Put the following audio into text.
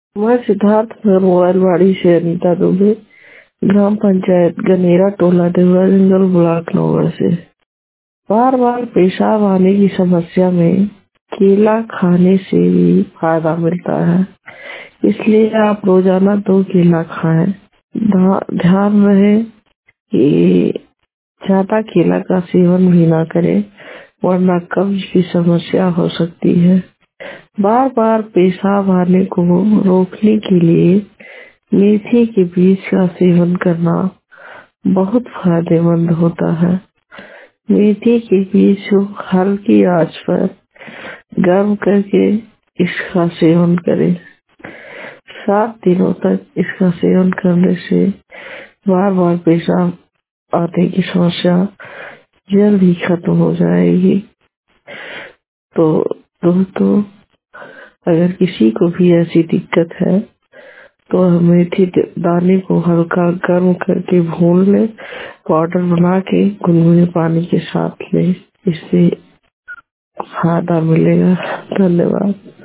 मैं सिद्धार्थ नगर मोबाइलवाड़ी से अनीता दुबे, ग्राम पंचायत गनेरा, टोला देवरा जंगल, ब्लॉक नौगढ़ से। बार बार पेशाब आने की समस्या में केला खाने से भी फायदा मिलता है, इसलिए आप रोजाना 2 केला खाएं। ध्यान रहे कि ज्यादा केला का सेवन भी ना करें, वरना कब्ज की समस्या हो सकती है। बार बार पेशाब आने को रोकने के लिए मेथी के बीज का सेवन करना बहुत फायदेमंद होता है। मेथी के बीज को हल्की आंच पर गर्म करके इसका सेवन करें। 7 दिनों तक इसका सेवन करने से बार बार पेशाब आने की समस्या जल्द ही खत्म हो जाएगी। तो दोस्तों, अगर किसी को भी ऐसी दिक्कत है तो मेथी दाने को हल्का गर्म करके भून ले, पाउडर बना के गुनगुने पानी के साथ ले, इससे फायदा मिलेगा। धन्यवाद।